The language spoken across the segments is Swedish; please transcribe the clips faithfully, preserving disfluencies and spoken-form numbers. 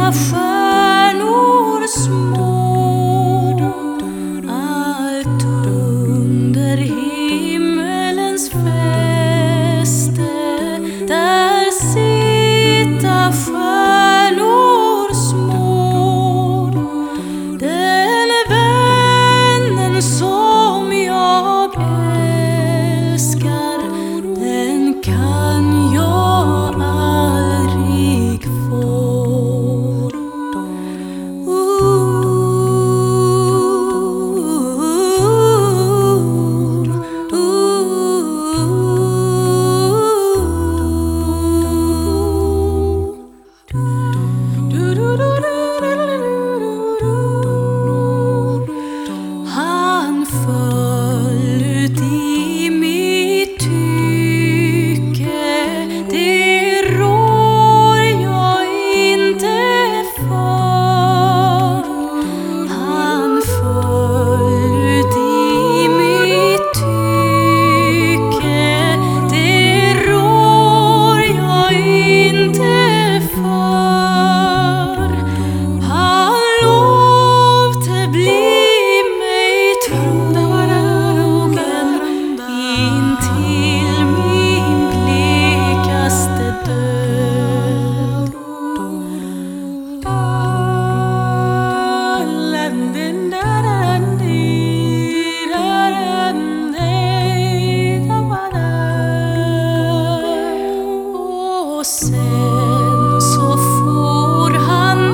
stjärnor små, allt under himmelens fäste. Där sitta stjärnor små, den vännen som jag älskar, den kan jag aldrig få. Han föll ut i mitt tycke, det rår jag inte för. Han föll ut i mitt tycke, det rår jag inte för. Han lovte bli mig trogen intill min blekaste död. Och sen så for han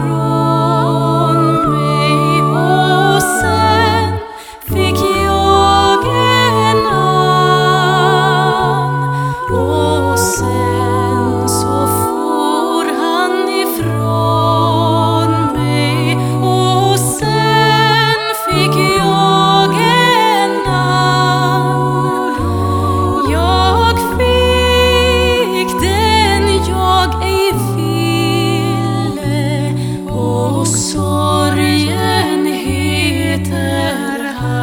ifrån mig, och sen fick jag en annan. Och sen så for han ifrån mig, och sen fick jag en annan. Jag fick den jag ej ville, och sorgen heter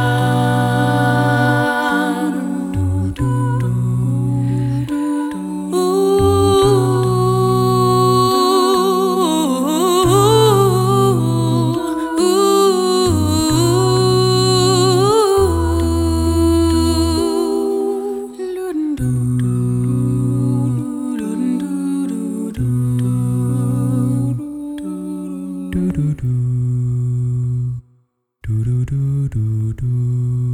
han. Do do do do do do do do.